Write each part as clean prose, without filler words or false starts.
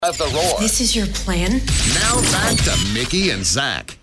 At the Roar. This is your plan? Now back to Mickey and Zach.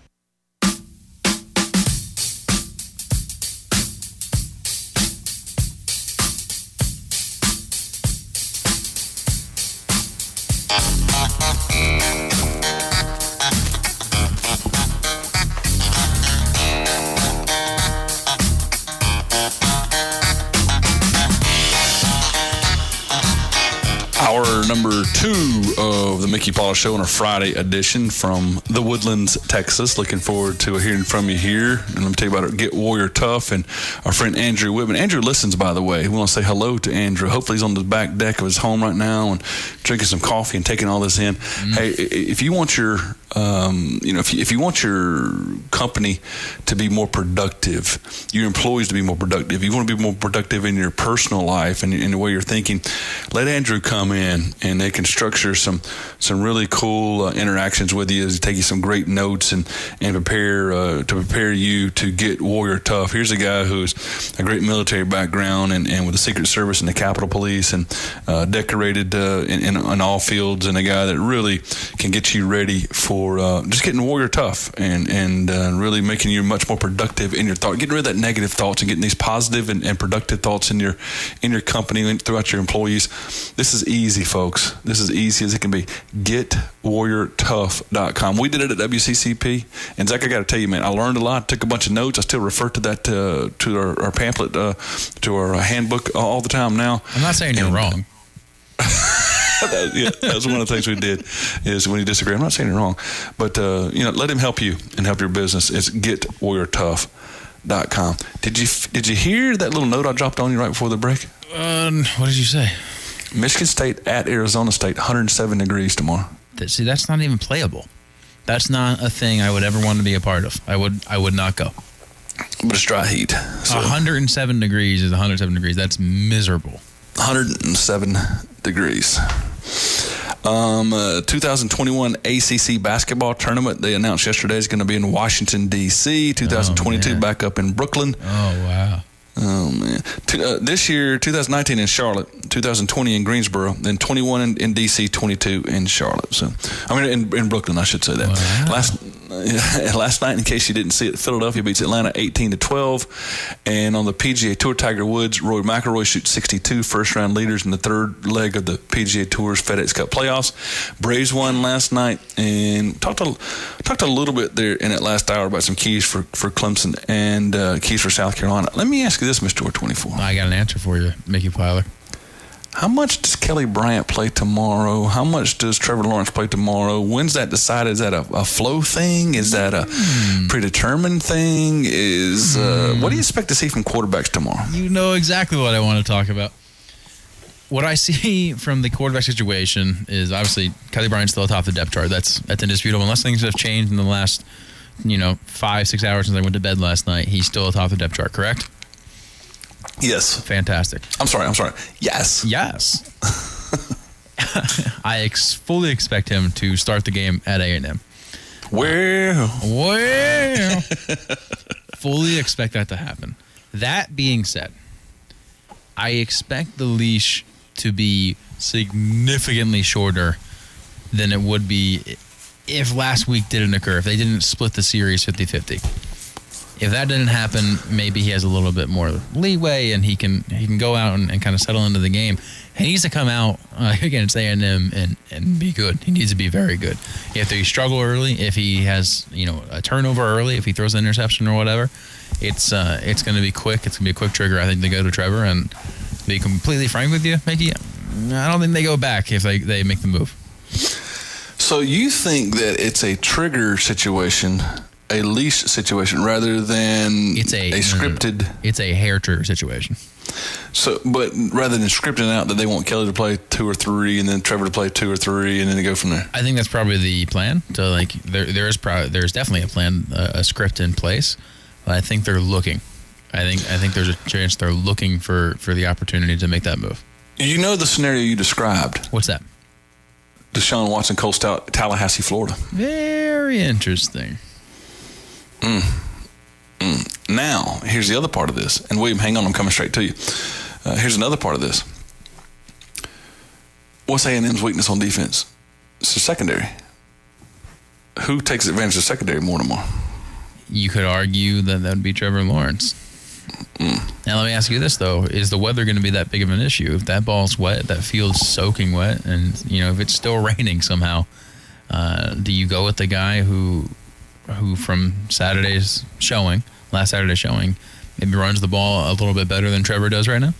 Hour number 2 of the Mickey Paula Show on a Friday edition from the Woodlands, Texas. Looking forward to hearing from you here. And let me tell you about Get Warrior Tough and our friend Andrew Whitman. Andrew listens, by the way. We want to say hello to Andrew. Hopefully he's on the back deck of his home right now and drinking some coffee and taking all this in. Hey, if you want your if you want your company to be more productive, your employees to be more productive, you want to be more productive in your personal life and in the way you're thinking, let Andrew come in and they can structure some really cool interactions with you, take you some great notes and prepare you to get Warrior Tough. Here's a guy who's a great military background and with the Secret Service and the Capitol Police and decorated in all fields, and a guy that really can get you ready for just getting Warrior Tough and really making you much more productive in your thought, getting rid of that negative thoughts and getting these positive and productive thoughts in your company and throughout your employees. This is easy, folks. This is easy as it can be. GetWarriorTough.com. We did it at WCCP, and Zach, I got to tell you, man, I learned a lot. Took a bunch of notes. I still refer to that to our pamphlet, to our handbook all the time now. I'm not saying you're wrong. That's one of the things we did is when you disagree. I'm not saying you're wrong, but let him help you and help your business. It's GetWarriorTough.com. Did you hear that little note I dropped on you right before the break? What did you say? Michigan State at Arizona State, 107 degrees tomorrow. See, that's not even playable. That's not a thing I would ever want to be a part of. I would not go. But it's dry heat. So 107 degrees is 107 degrees. That's miserable. 107 degrees. 2021 ACC basketball tournament, they announced yesterday, is going to be in Washington, D.C. 2022 back up in Brooklyn. Oh, wow. Oh, man. This year, 2019 in Charlotte, 2020 in Greensboro, then 21 in D.C., 22 in Charlotte. So, in Brooklyn, I should say that. Wow. Last night, in case you didn't see it, Philadelphia beats Atlanta 18-12. And on the PGA Tour, Tiger Woods, Rory McIlroy shoots 62 first-round leaders in the third leg of the PGA Tour's FedEx Cup playoffs. Braves won last night, and talked a little bit there in that last hour about some keys for Clemson and keys for South Carolina. Let me ask you this, Mr. 24. I got an answer for you, Mickey Plyler. How much does Kelly Bryant play tomorrow? How much does Trevor Lawrence play tomorrow? When's that decided? Is that a flow thing? Is that a predetermined thing? What do you expect to see from quarterbacks tomorrow? You know exactly what I want to talk about. What I see from the quarterback situation is obviously Kelly Bryant's still atop the depth chart. That's indisputable. Unless things have changed in the last 5-6 hours since I went to bed last night, he's still atop the depth chart, correct? Yes. Fantastic. I'm sorry. Yes. I fully expect him to start the game at A&M. Well. Fully expect that to happen. That being said, I expect the leash to be significantly shorter than it would be if last week didn't occur, if they didn't split the series 50-50. If that didn't happen, maybe he has a little bit more leeway and he can go out and kind of settle into the game. He needs to come out against A&M and be good. He needs to be very good. If they struggle early, if he has a turnover early, if he throws an interception or whatever, it's going to be quick. It's going to be a quick trigger, I think, to go to Trevor. And to be completely frank with you, Mickey, I don't think they go back if they make the move. So you think that it's a trigger situation, a leash situation, rather than a scripted... It's a hair trigger situation. So, but rather than scripting out that they want Kelly to play 2 or 3 and then Trevor to play 2 or 3 and then they go from there. I think that's probably the plan. So, there's definitely a plan, a script in place. But I think they're looking. I think there's a chance they're looking for the opportunity to make that move. You know the scenario you described. What's that? Deshaun Watson, Cole Stout, Tallahassee, Florida. Very interesting. Now, here's the other part of this. And William, hang on, I'm coming straight to you. Here's another part of this. What's A&M's weakness on defense? It's the secondary. Who takes advantage of the secondary more and more? You could argue that would be Trevor Lawrence. Now, let me ask you this, though. Is the weather going to be that big of an issue? If that ball's wet, that field's soaking wet, and, if it's still raining somehow, do you go with the guy who from last Saturday's showing, maybe runs the ball a little bit better than Trevor does right now?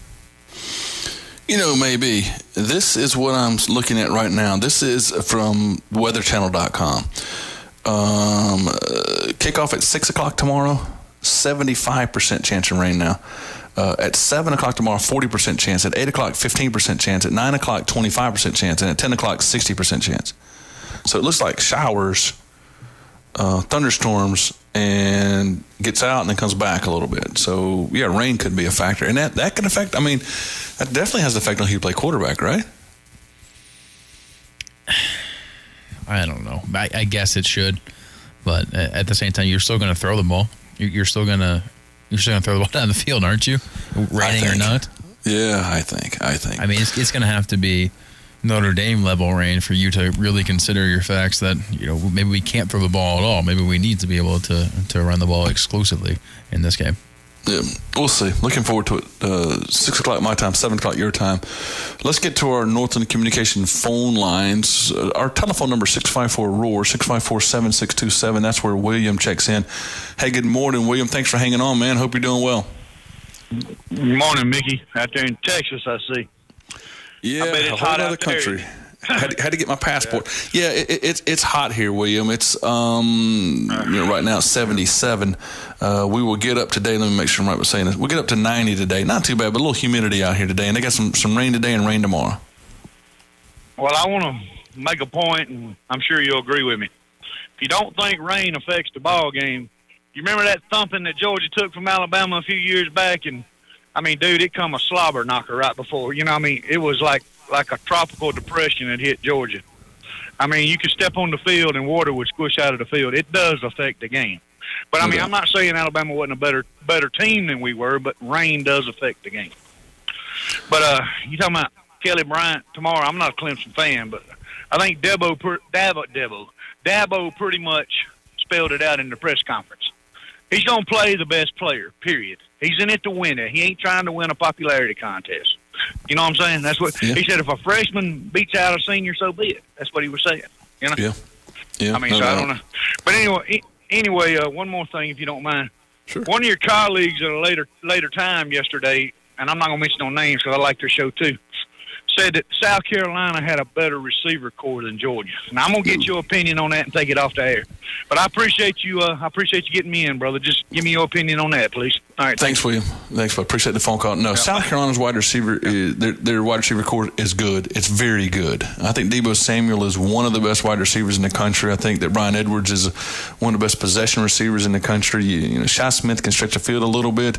Maybe. This is what I'm looking at right now. This is from weatherchannel.com. Kickoff at 6 o'clock tomorrow, 75% chance of rain now. At 7 o'clock tomorrow, 40% chance. At 8 o'clock, 15% chance. At 9 o'clock, 25% chance. And at 10 o'clock, 60% chance. So it looks like showers, thunderstorms, and gets out and then comes back a little bit. So, yeah, rain could be a factor. And that can affect, that definitely has an effect on who you play quarterback, right? I don't know. I guess it should. But at the same time, you're still going to throw the ball. You're still going to throw the ball down the field, aren't you? Raining or not? Yeah, I think. It's going to have to be Notre Dame level rain for you to really consider your facts that, maybe we can't throw the ball at all. Maybe we need to be able to run the ball exclusively in this game. Yeah, we'll see. Looking forward to it. 6 o'clock my time, 7 o'clock your time. Let's get to our Northland Communication phone lines. Our telephone number is 654-ROAR, 654-7627. That's where William checks in. Hey, good morning, William. Thanks for hanging on, man. Hope you're doing well. Good morning, Mickey. Out there in Texas, I see. Yeah, I bet it's a whole hot other out country. there. Had to get my passport. Yeah, it's hot here, William. It's right now it's 77. We will get up today. Let me make sure I'm right with saying this. We'll get up to 90 today. Not too bad, but a little humidity out here today. And they got some rain today and rain tomorrow. Well, I want to make a point, and I'm sure you'll agree with me. If you don't think rain affects the ball game, you remember that thumping that Georgia took from Alabama a few years back? And dude, it come a slobber knocker right before. It was like a tropical depression that hit Georgia. You could step on the field and water would squish out of the field. It does affect the game. But, I'm not saying Alabama wasn't a better team than we were, but rain does affect the game. But you talking about Kelly Bryant tomorrow, I'm not a Clemson fan, but I think Dabo pretty much spelled it out in the press conference. He's going to play the best player, period. He's in it to win it. He ain't trying to win a popularity contest. You know what I'm saying? That's what he said. If a freshman beats out a senior, so be it. That's what he was saying. Yeah. I don't know. But anyway, one more thing, if you don't mind. Sure. One of your colleagues at a later time yesterday, and I'm not going to mention no names because I like their show too, said that South Carolina had a better receiver core than Georgia. And I'm going to get your opinion on that and take it off the air. But I appreciate you getting me in, brother. Just give me your opinion on that, please. All right. Thanks, William. Thanks, I appreciate the phone call. No, South Carolina's wide receiver, their wide receiver core is good. It's very good. I think Deebo Samuel is one of the best wide receivers in the country. I think that Brian Edwards is one of the best possession receivers in the country. Shi Smith can stretch the field a little bit.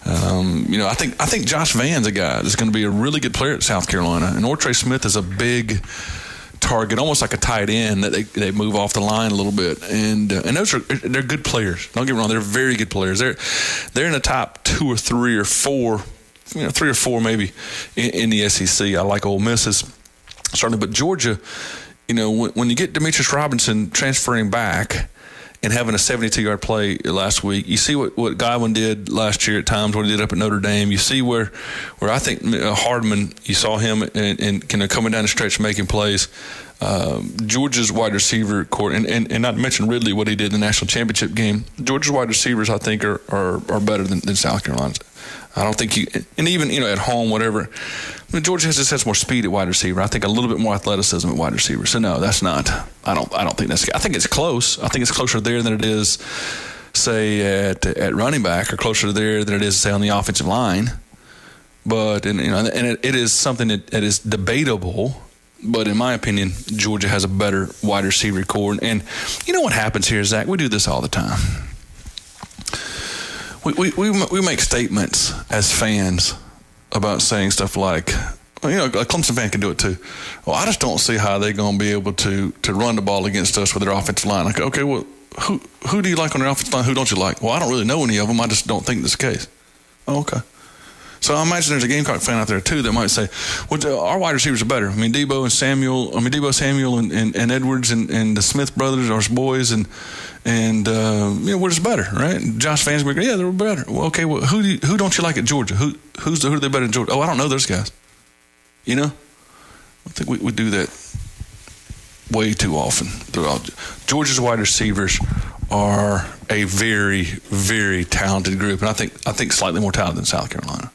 I think Josh Van's a guy that's going to be a really good player at South Carolina. And Ortre Smith is a big target, almost like a tight end that they move off the line a little bit, and they're good players. Don't get me wrong, they're very good players. They're in the top 2 or 3 or 4, 3 or 4 maybe in the SEC. I like Ole Miss's certainly, but Georgia, when you get Demetrius Robinson transferring back and having a 72-yard play last week, you see what Godwin did last year at times, what he did up at Notre Dame. You see where I think Hardman, you saw him and coming down the stretch making plays. Georgia's wide receiver court, and not to mention Ridley, what he did in the national championship game. Georgia's wide receivers, I think, are better than South Carolina's. I don't think and even at home, whatever. Georgia has more speed at wide receiver. I think a little bit more athleticism at wide receiver. So no, that's not. I don't think that's. I think it's close. I think it's closer there than it is, say at running back, or closer there than it is, say, on the offensive line. But it is something that is debatable. But in my opinion, Georgia has a better wide receiver core. And you know what happens here, Zach? We do this all the time. We make statements as fans about saying stuff like, a Clemson fan can do it too. Well, I just don't see how they're going to be able to run the ball against us with their offensive line. Like, okay, well, who do you like on their offensive line? Who don't you like? Well, I don't really know any of them. I just don't think that's the case. Oh, okay. So I imagine there's a Gamecock fan out there too that might say, "Well, our wide receivers are better." I mean, Debo, Samuel, and Edwards, and the Smith brothers are boys, and we're just better, right? Josh Vansberger, yeah, they're better. Well, okay, well, who don't you like at Georgia? Who are they better than Georgia? Oh, I don't know those guys. You know, I think we do that way too often throughout. Georgia's wide receivers are a very, very talented group, and I think slightly more talented than South Carolina.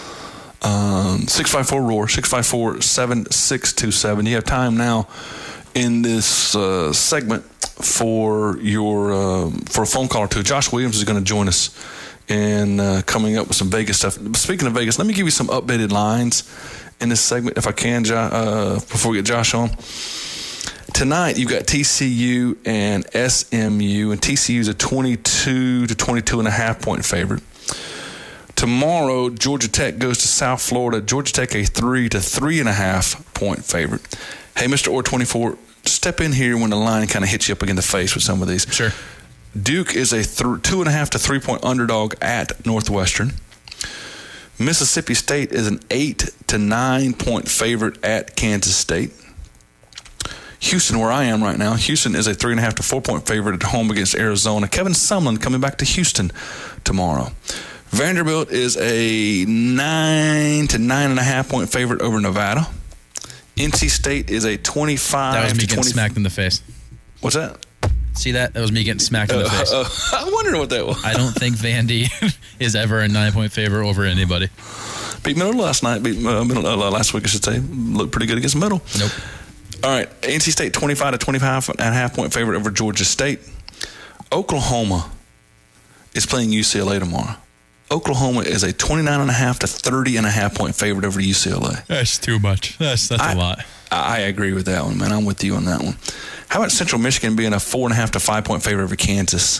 654-ROAR, 654-7627. You have time now in this segment for a phone call or two. Josh Williams is going to join us and coming up with some Vegas stuff. Speaking of Vegas, let me give you some updated lines in this segment, if I can, before we get Josh on. Tonight, you've got TCU and SMU, and TCU is a 22 to 22.5 point favorite. Tomorrow, Georgia Tech goes to South Florida. Georgia Tech a 3 to 3.5 point favorite. Hey, Mr. Or24, step in here when the line kind of hits you up against the face with some of these. Sure. Duke is a 2.5 to 3 point underdog at Northwestern. Mississippi State is an 8 to 9 point favorite at Kansas State. Houston, where I am right now, Houston is a 3.5 to 4 point favorite at home against Arizona. Kevin Sumlin coming back to Houston tomorrow. Vanderbilt is a 9 to 9.5 point favorite over Nevada. NC State is a 25 That was me to getting 20. Smacked in the face. What's that? See that? That was me getting smacked in the face. I'm wondering what that was. I don't think Vandy is ever a 9-point favorite over anybody. Beat Middle last night. Beat Middle last week, I should say. Looked pretty good against Middle. Nope. All right, NC State 25 to 25.5 point favorite over Georgia State. Oklahoma is playing UCLA tomorrow. Oklahoma is a 29.5 to 30.5 point favorite over UCLA. That's too much. That's a lot. I agree with that one, man. I'm with you on that one. How about Central Michigan being a 4.5 to 5 point favorite over Kansas?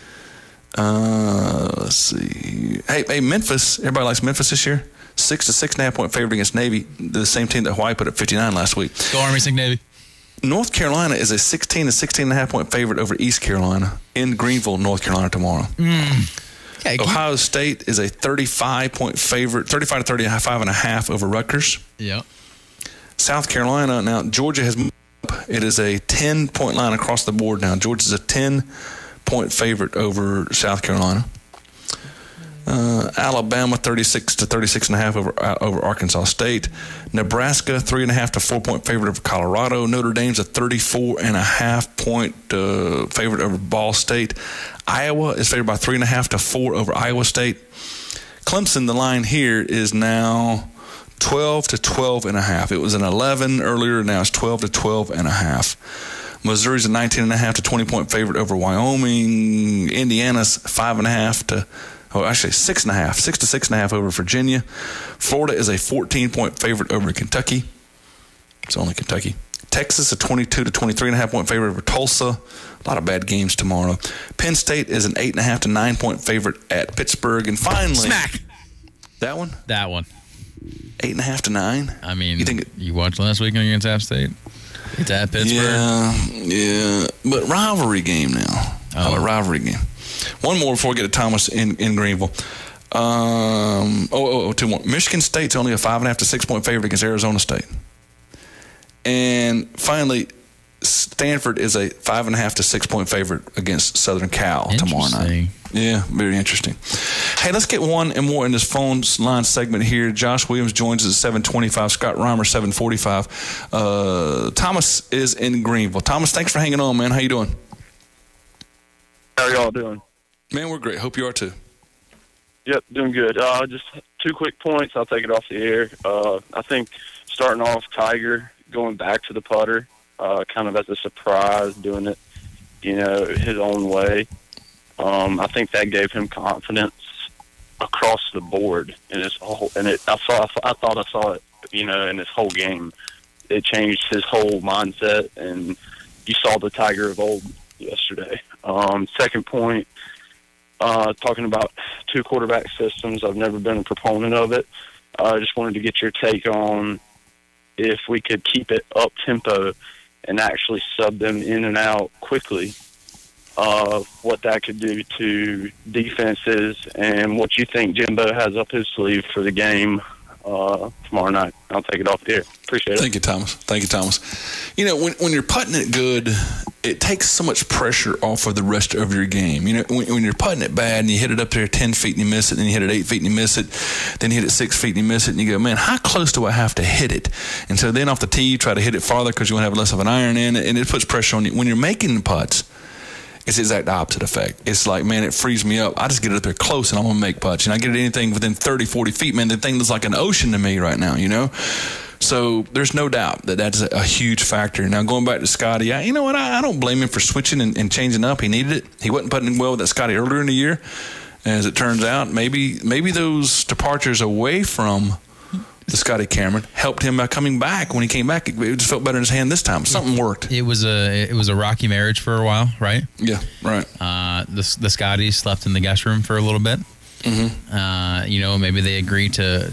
Let's see. Hey, Memphis. Everybody likes Memphis this year. 6 to 6.5 point favorite against Navy, the same team that Hawaii put up 59 last week. Go Army, Sink Navy. North Carolina is a 16 to 16.5 point favorite over East Carolina in Greenville, North Carolina tomorrow. Okay, Ohio State is a 35 point favorite, 35 to 35.5 over Rutgers. Yep. South Carolina, now Georgia has moved up. It is a 10 point line across the board now. Georgia's a 10 point favorite over South Carolina. Alabama 36 to 36.5 over Arkansas State. Nebraska 3.5 to 4 point favorite over Colorado. Notre Dame's a 34.5 point favorite over Ball State. Iowa is favored by 3.5 to 4 over Iowa State. Clemson, the line here is now 12 to 12.5. It was an 11 earlier. Now it's 12 to 12.5. Missouri's a 19.5 to 20 point favorite over Wyoming. Indiana's 5.5 to 6 to 6.5 over Virginia. Florida is a 14 point favorite over Kentucky. It's only Kentucky. Texas a 22 to 23.5 point favorite over Tulsa. A lot of bad games tomorrow. Penn State is an 8.5 to 9 point favorite at Pittsburgh. And finally, Smack. That one? That one. 8.5 to 9. I mean, you watched last weekend against App State? It's at Pittsburgh. Yeah. But rivalry game now. Oh. A rivalry game. One more before we get to Thomas in Greenville. Two more. Michigan State's only a 5.5 to 6 point favorite against Arizona State. And finally, Stanford is a 5.5 to 6 point favorite against Southern Cal tomorrow night. Yeah, very interesting. Hey, let's get one and more in this phone line segment here. Josh Williams joins us at 7:25. Scott Reimer 7:45. Thomas is in Greenville. Thomas, thanks for hanging on, man. How you doing? How are y'all doing? Man, we're great. Hope you are too. Yep, doing good. Just 2 quick points. I'll take it off the air. I think starting off, Tiger going back to the putter, kind of as a surprise, doing it, his own way. I think that gave him confidence across the board in his whole. And I thought I saw it, in his whole game. It changed his whole mindset, and you saw the Tiger of old yesterday. Second point, talking about 2 quarterback systems. I've never been a proponent of it. I just wanted to get your take on if we could keep it up tempo and actually sub them in and out quickly. what that could do to defenses and what you think Jimbo has up his sleeve for the game tomorrow night. I'll take it off the air. Appreciate it. Thank you, Thomas. You know, when you're putting it good, it takes so much pressure off of the rest of your game. You know, when you're putting it bad and you hit it up there 10 feet and you miss it, then you hit it 8 feet and you miss it, then you hit it 6 feet and you miss it, and you go, man, how close do I have to hit it? And so then off the tee, you try to hit it farther because you want to have less of an iron in it, and it puts pressure on you. When you're making the putts, it's the exact opposite effect. It's like, man, it frees me up. I just get it up there close and I'm going to make putts. And I get it anything within 30, 40 feet, man, the thing looks like an ocean to me right now, you know? So there's no doubt that that's a huge factor. Now, going back to Scotty, you know what? I don't blame him for switching and changing up. He needed it. He wasn't putting well with that Scotty earlier in the year. As it turns out, maybe those departures away from the Scotty Cameron helped him by coming back. When he came back, it just felt better in his hand this time. Something worked. It was a rocky marriage for a while, right? Yeah, right. The Scotties slept in the guest room for a little bit. Mm-hmm. You know, maybe they agreed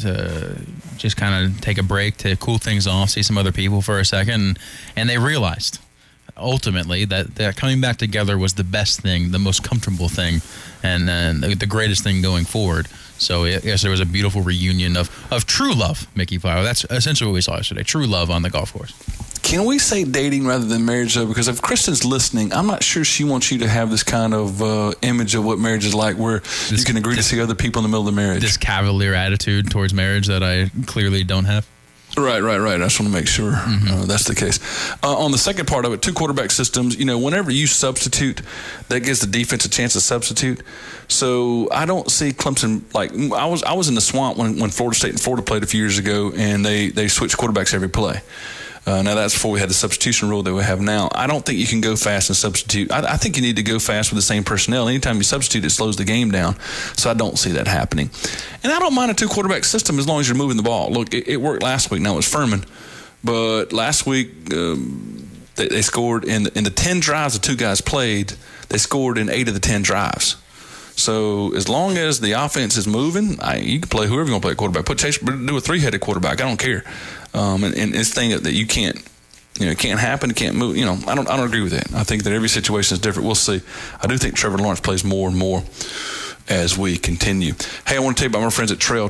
to just kind of take a break to cool things off, see some other people for a second, and they realized ultimately that coming back together was the best thing, the most comfortable thing, and the greatest thing going forward. So yes, there was a beautiful reunion of true love, Mickey Fire. That's essentially what we saw yesterday, true love on the golf course. Can we say dating rather than marriage, though? Because if Kristen's listening, I'm not sure she wants you to have this kind of image of what marriage is like, where you can agree to see other people in the middle of the marriage. This cavalier attitude towards marriage that I clearly don't have. Right. I just want to make sure that's the case. On the second part of it, 2 quarterback systems, you know, whenever you substitute, that gives the defense a chance to substitute. So I don't see Clemson, like, I was in the swamp when Florida State and Florida played a few years ago, and they switched quarterbacks every play. Now, that's before we had the substitution rule that we have now. I don't think you can go fast and substitute. I think you need to go fast with the same personnel. Anytime you substitute, it slows the game down. So I don't see that happening. And I don't mind a 2-quarterback system as long as you're moving the ball. Look, it worked last week. Now it was Furman. But last week, they scored in the 10 drives the 2 guys played, they scored in 8 of the 10 drives. So as long as the offense is moving, you can play whoever you want to play quarterback. Put Chase, do a 3-headed quarterback. I don't care. And it's thing that you can't, you know, it can't happen. It can't move. You know, I don't agree with that. I think that every situation is different. We'll see. I do think Trevor Lawrence plays more and more as we continue. Hey, I want to tell you about my friends at Trail,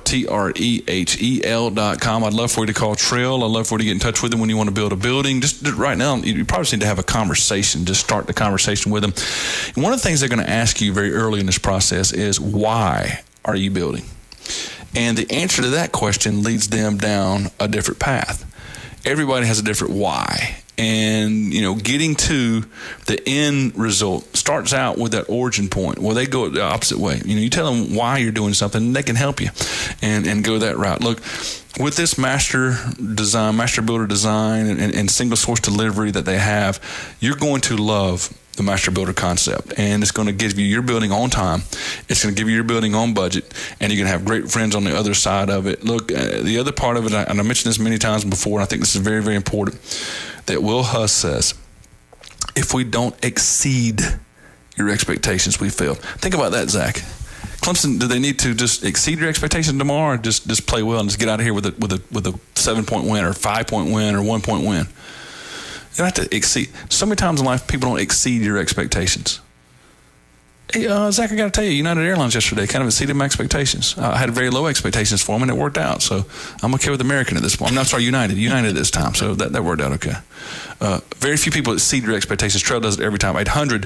TREHEL.com. I'd love for you to call Trail. I'd love for you to get in touch with them when you want to build a building. Just right now, you probably just need to have a conversation. Just start the conversation with them. And one of the things they're going to ask you very early in this process is, why are you building? And the answer to that question leads them down a different path. Everybody has a different why. And, you know, getting to the end result starts out with that origin point. Well, they go the opposite way. You know, you tell them why you're doing something, and they can help you and go that route. Look, with this master builder design and single source delivery that they have, you're going to love the master builder concept, and it's going to give you your building on time. It's going to give you your building on budget, and you're going to have great friends on the other side of it. Look, the other part of it, and I mentioned this many times before, and I think this is very, very important, that Will Huss says, if we don't exceed your expectations, we failed. Think about that, Zach. Clemson, do they need to just exceed your expectations tomorrow, or just play well and just get out of here with a 7-point win or 5-point win or 1-point win? You don't have to exceed. So many times in life, people don't exceed your expectations. Hey, Zach, I got to tell you, United Airlines yesterday kind of exceeded my expectations. I had very low expectations for them, and it worked out. So I'm okay with American at this point. I'm not sorry, United this time. So that worked out okay. Very few people exceed your expectations. Trail does it every time.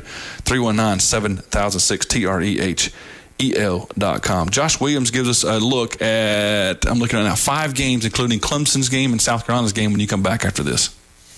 800-319-7006, TREHEL.com. Josh Williams gives us a look at, I'm looking at now, 5 games, including Clemson's game and South Carolina's game when you come back after this.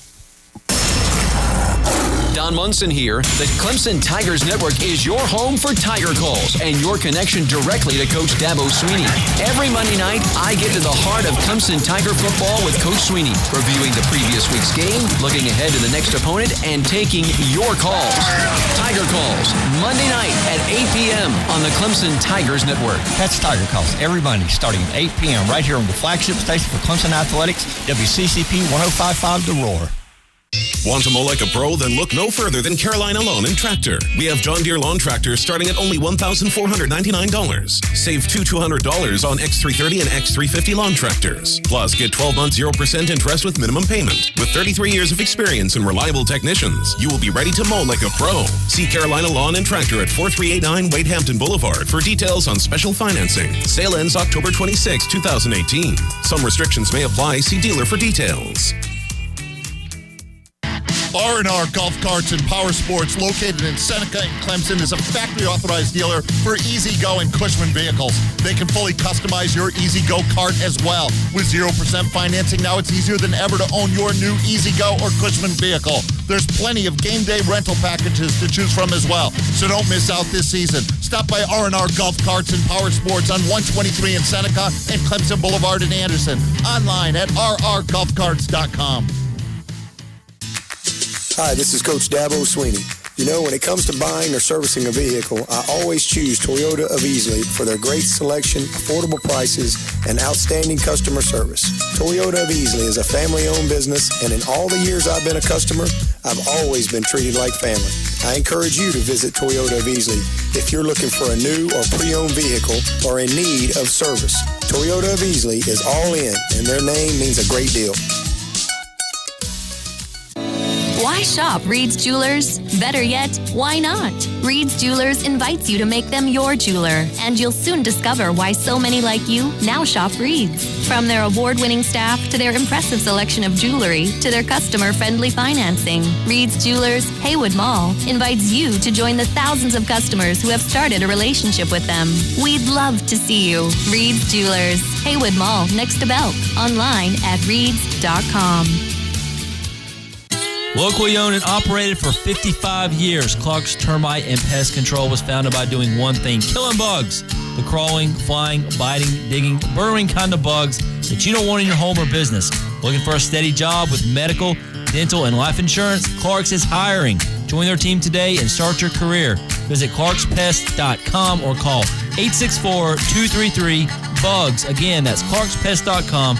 Don Munson here. The Clemson Tigers Network is your home for Tiger calls and your connection directly to Coach Dabo Swinney. Every Monday night, I get to the heart of Clemson Tiger football with Coach Swinney, reviewing the previous week's game, looking ahead to the next opponent, and taking your calls. Tiger Calls, Monday night at 8 p.m. on the Clemson Tigers Network. Catch Tiger Calls every Monday starting at 8 p.m. right here on the flagship station for Clemson Athletics, WCCP 105.5 The Roar. Want to mow like a pro? Then look no further than Carolina Lawn and Tractor. We have John Deere lawn tractors starting at only $1,499. Save $200 on X330 and X350 lawn tractors. Plus, get 12 months 0% interest with minimum payment. With 33 years of experience and reliable technicians, you will be ready to mow like a pro. See Carolina Lawn and Tractor at 4389 Wade Hampton Boulevard for details on special financing. Sale ends October 26, 2018. Some restrictions may apply. See dealer for details. R&R Golf Carts and Power Sports, located in Seneca and Clemson, is a factory-authorized dealer for E-Z-GO and Cushman vehicles. They can fully customize your E-Z-GO cart as well. With 0% financing, now it's easier than ever to own your new E-Z-GO or Cushman vehicle. There's plenty of game day rental packages to choose from as well, so don't miss out this season. Stop by R&R Golf Carts and Power Sports on 123 in Seneca and Clemson Boulevard in Anderson. Online at rrgolfcarts.com. Hi, this is Coach Dabo Sweeney. You know, when it comes to buying or servicing a vehicle, I always choose Toyota of Easley for their great selection, affordable prices, and outstanding customer service. Toyota of Easley is a family-owned business, and in all the years I've been a customer, I've always been treated like family. I encourage you to visit Toyota of Easley if you're looking for a new or pre-owned vehicle or in need of service. Toyota of Easley is all in, and their name means a great deal. Why shop Reed's Jewelers? Better yet, why not? Reed's Jewelers invites you to make them your jeweler, and you'll soon discover why so many like you now shop Reed's. From their award-winning staff to their impressive selection of jewelry to their customer-friendly financing, Reed's Jewelers, Haywood Mall, invites you to join the thousands of customers who have started a relationship with them. We'd love to see you. Reed's Jewelers, Haywood Mall, next to Belk. Online at reeds.com. Locally owned and operated for 55 years, Clark's Termite and Pest Control was founded by doing one thing: killing bugs. The crawling, flying, biting, digging, burrowing kind of bugs that you don't want in your home or business. Looking for a steady job with medical, dental, and life insurance? Clark's is hiring. Join their team today and start your career. Visit clarkspest.com or call 864-233-BUGS. Again, that's clarkspest.com,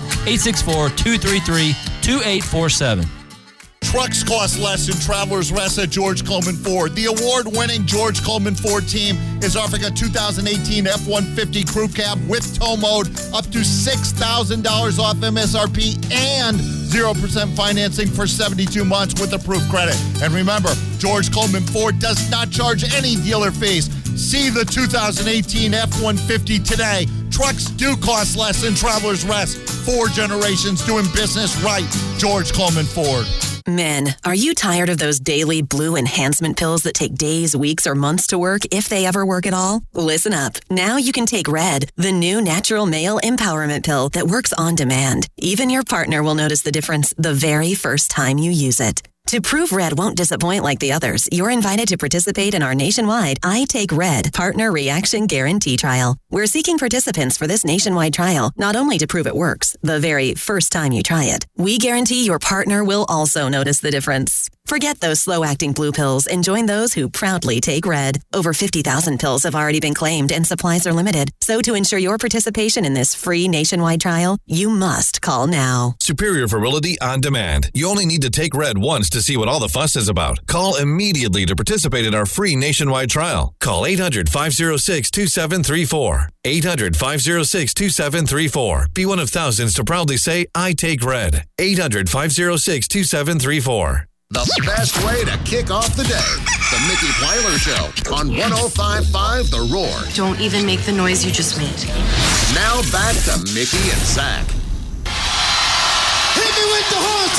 864-233-2847. Trucks cost less in Travelers Rest at George Coleman Ford. The award-winning George Coleman Ford team is offering a 2018 F-150 Crew Cab with tow mode up to $6,000 off MSRP and 0% financing for 72 months with approved credit. And remember, George Coleman Ford does not charge any dealer fees. See the 2018 F-150 today. Trucks do cost less in Travelers Rest. 4 generations doing business right. George Coleman Ford. Men, are you tired of those daily blue enhancement pills that take days, weeks, or months to work, if they ever work at all? Listen up. Now you can take Red, the new natural male empowerment pill that works on demand. Even your partner will notice the difference the very first time you use it. To prove Red won't disappoint like the others, you're invited to participate in our nationwide I Take Red Partner Reaction Guarantee Trial. We're seeking participants for this nationwide trial, not only to prove it works the very first time you try it. We guarantee your partner will also notice the difference. Forget those slow-acting blue pills and join those who proudly take Red. Over 50,000 pills have already been claimed and supplies are limited. So to ensure your participation in this free nationwide trial, you must call now. Superior Virility on Demand. You only need to take Red once to see what all the fuss is about. Call immediately to participate in our free nationwide trial. Call 800-506-2734. 800-506-2734. Be one of thousands to proudly say, I take Red. 800-506-2734. The best way to kick off the day. The Mickey Plyler Show on 105.5 The Roar. Don't even make the noise you just made. Now back to Mickey and Zach. Hit me with the horn,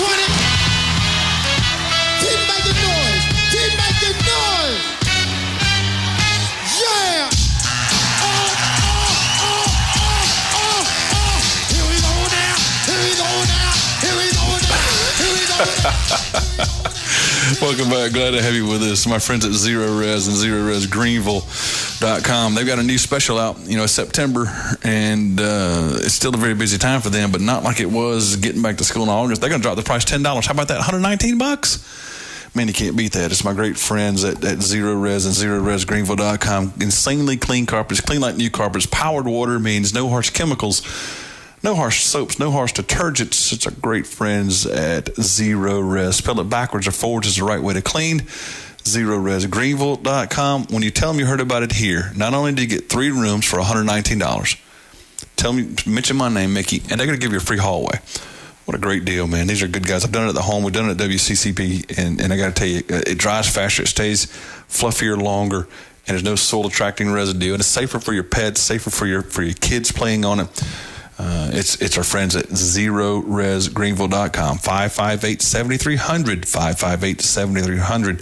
20. Keep making noise. Keep making noise. Yeah. Here we go now. Here we go now. Here we go now. Here we go now. Welcome back. Glad to have you with us. My friends at Zero Res and ZeroResGreenville.com. They've got a new special out. You know, it's September, and it's still a very busy time for them, but not like it was getting back to school in August. They're going to drop the price $10. How about that? $119? Man, you can't beat that. It's my great friends at Zero Res and ZeroResGreenville.com. Insanely clean carpets, clean like new carpets. Powered water means no harsh chemicals. No harsh soaps, no harsh detergents. It's our great friends at Zero Res. Spell it backwards or forwards is the right way to clean. ZeroResGreenville.com. When you tell them you heard about it here, not only do you get 3 rooms for $119, mention my name, Mickey, and they're going to give you a free hallway. What a great deal, man. These are good guys. I've done it at the home. We've done it at WCCP, and I got to tell you, it dries faster, it stays fluffier longer, and there's no soil-attracting residue, and it's safer for your pets, safer for your kids playing on it. It's our friends at ZeroResGreenville.com. 558-7300, 558-7300,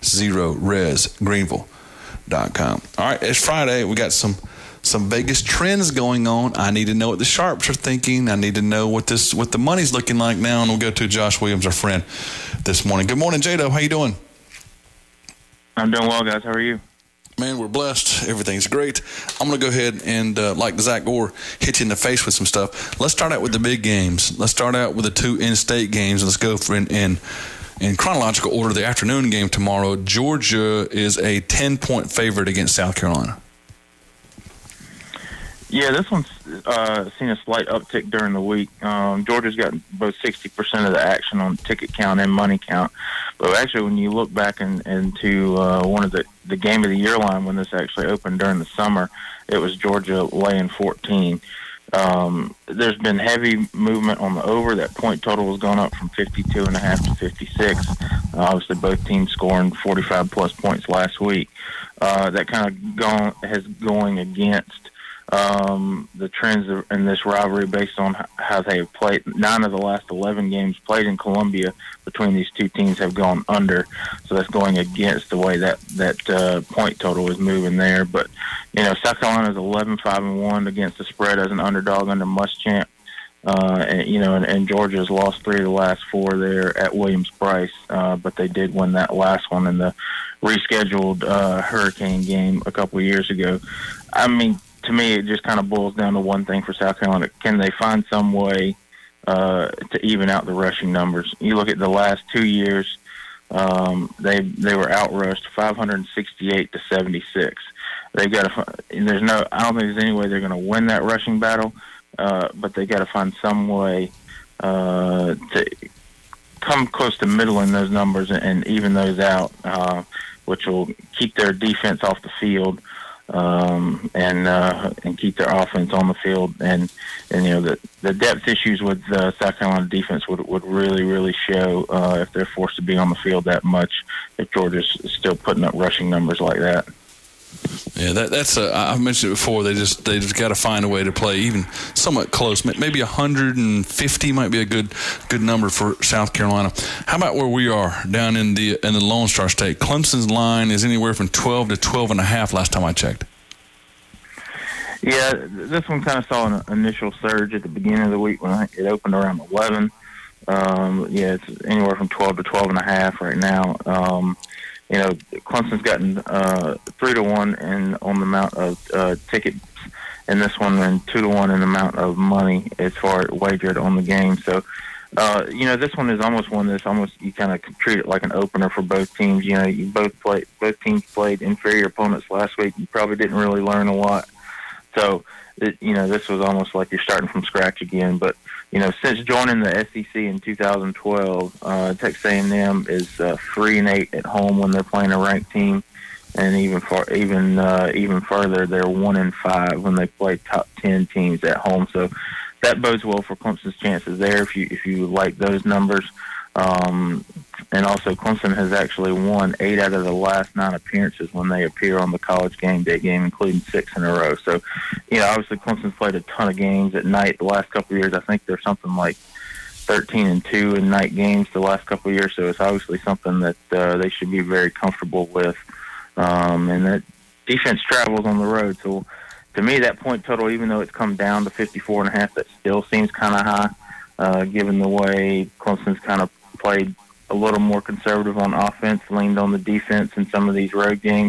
ZeroResGreenville.com. All right, it's Friday. We got some Vegas trends going on. I need to know what the sharps are thinking. I need to know what the money's looking like now, and we'll go to Josh Williams, our friend, this morning. Good morning, J-Dub. How you doing? I'm doing well, guys. How are you? Man, we're blessed. Everything's great. I'm going to go ahead and, like Zach Gore, hit you in the face with some stuff. Let's start out with the big games. Let's start out with the 2 in-state games. Let's go in chronological order. The afternoon game tomorrow, Georgia is a 10-point favorite against South Carolina. Yeah, this one's seen a slight uptick during the week. Georgia's got both 60% of the action on ticket count and money count. But actually, when you look back into one of the game of the year line when this actually opened during the summer, it was Georgia laying 14. There's been heavy movement on the over. That point total has gone up from 52.5 to 56. Obviously, both teams scoring 45-plus points last week. That kind of going against the trends in this rivalry based on how they have played. 9 of the last 11 games played in Columbia between these two teams have gone under, so that's going against the way that point total is moving there. But South Carolina's 11-5-1 against the spread as an underdog under Muschamp, and Georgia's lost 3 of the last 4 there at Williams-Brice, but they did win that last one in the rescheduled Hurricane game a couple of years ago. I mean, to me, it just kind of boils down to one thing for South Carolina. Can they find some way to even out the rushing numbers? You look at the last 2 years, they were outrushed 568 to 76. They've got to. I don't think there's any way they're going to win that rushing battle, but they got to find some way to come close to middling those numbers and even those out, which will keep their defense off the field. And keep their offense on the field, and the depth issues with the South Carolina defense would really show if they're forced to be on the field that much. If Georgia's still putting up rushing numbers like that. Yeah, that's I've mentioned it before. They just got to find a way to play even somewhat close. Maybe 150 might be a good number for South Carolina. How about where we are down in the Lone Star State? Clemson's line is anywhere from 12 to 12.5 last time I checked. Yeah, this one kind of saw an initial surge at the beginning of the week when it opened around 11. It's anywhere from 12 to 12.5 right now. Clemson's gotten 3-1 on the amount of tickets in this one, and 2-1 in the amount of money as far as wagered on the game. So, this one is almost one that's almost you kind of treat it like an opener for both teams. Both teams played inferior opponents last week. You probably didn't really learn a lot. So, this was almost like you're starting from scratch again. But since joining the SEC in 2012, Texas A&M is 3-8 at home when they're playing a ranked team, and even further, they're 1-5 when they play top 10 teams at home. So that bodes well for Clemson's chances there if you like those numbers. And also, Clemson has actually won 8 out of the last 9 appearances when they appear on the College Game Day game, including 6 in a row. So, obviously Clemson's played a ton of games at night the last couple of years. I think they're something like 13-2 in night games the last couple of years. So it's obviously something that they should be very comfortable with. And that defense travels on the road. So to me, that point total, even though it's come down to 54.5, that still seems kind of high, given the way Clemson's kind of played a little more conservative on offense, leaned on the defense in some of these road games.